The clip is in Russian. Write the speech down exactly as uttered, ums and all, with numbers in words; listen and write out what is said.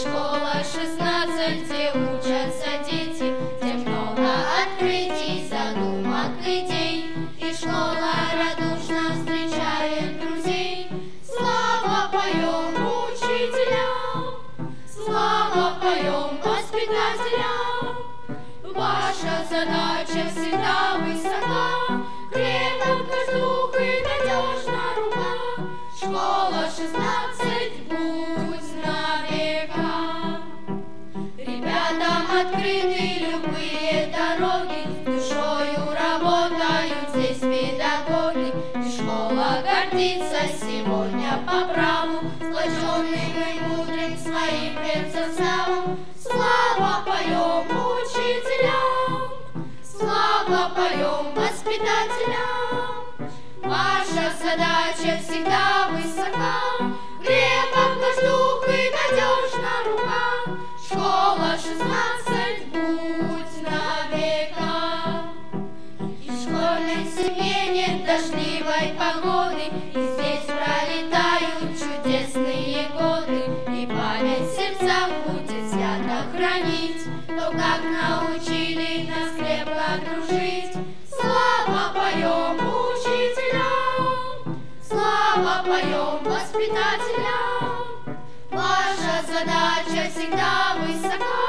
школа шестнадцать, где учатся дети, где много открытий, задумок, идей. И школа радушно встречает друзей. Слава поем учителям, слава поем воспитателям. Ваша задача всегда высока, крепок наш дух и надежна рука. Школа шестнадцать, будь на века. Ребятам открыты любые дороги, душою работают здесь педагоги. И школа гордится сегодня по праву сплоченным и мудрым своим педсоставом. Слава поем учителям, слава поем воспитателям. Ваша задача всегда высока, крепок наш дух и надежна рука. Школа шестнадцать, будь на века. И в школьной семье нет дождливой погоды, и здесь пролетают чудесные годы. И память в сердцах будет свято хранить то, как научили нас крепко дружить. Слава поем учителям, слава поем воспитателям. Ваша задача всегда высока,